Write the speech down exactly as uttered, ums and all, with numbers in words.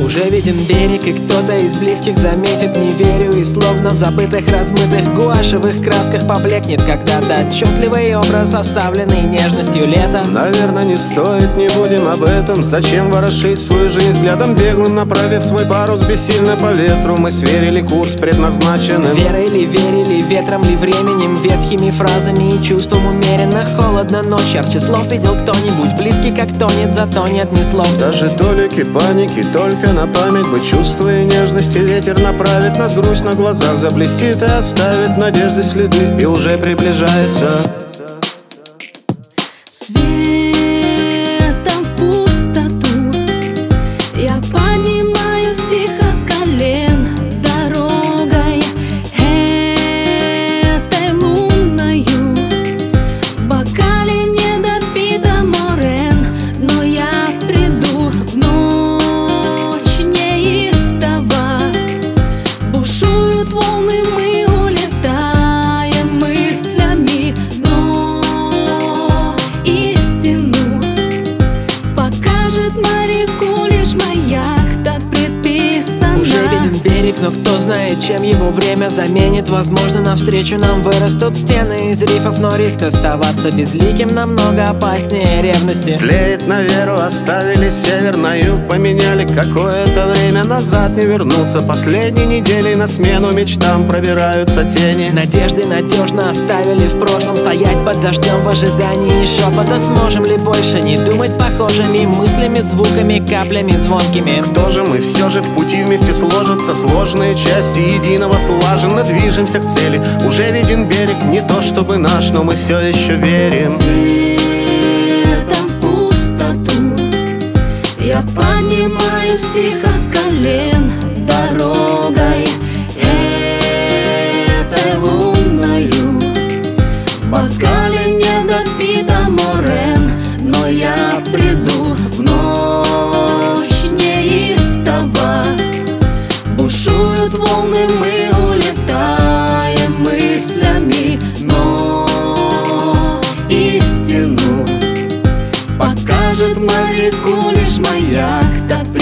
Уже виден берег, и кто-то из близких заметит. Не верю, и словно в забытых, размытых гуашевых красках поблекнет когда-то отчетливый образ, оставленный нежностью лета. Наверное, не стоит, не будем об этом. Зачем ворошить свою жизнь взглядом беглым, направив свой парус бессильно по ветру? Мы сверили курс предназначенным. Верой ли верили, ветром ли, временем, ветхими фразами и чувством умеренно. Холодно, но ярче слов видел кто-нибудь близкий, как тонет, зато нет ни слов. Даже толики паники, только на память бы, чувства и нежности, ветер направит нас, грусть на глазах заблестит и оставит надежды следы, и уже приближается. Светом в пустоту я поднимаюсь тихо с колен дорогой этой лунною. В бокале недопито морен, но я приду в ночь неистово. Бушуют волны, мы улетаем мыслями, но истину покажет моряку лишь маяк, так предписано. Уже виден берег, но кто знает, чем его время заменит. Возможно, навстречу нам вырастут стены из рифов, но риск оставаться безликим намного опаснее ревности. Тлеет на веру, оставили север на юг, поменяли какое-то время назад, не вернуться. Последней неделей на смену мечтам пробираются тени. Надежды надежно оставили в прошлом, стоять под дождем в ожидании шепота. Сможем ли больше не думать похожими мыслями, звуками, каплями звонкими? Кто же мы? Все же в пути вместе сложатся сложные части единого, слаженно движемся к цели. Уже виден берег, не то чтобы наш, но мы все еще верим. Светом в пустоту я поднимаюсь тихо с колен дорогой этой лунною. В бокале недопито морен, но я приду в ночь неистово. Бушуют волны, мы улетаем мыслями, но истину покажет моряку лишь маяк, так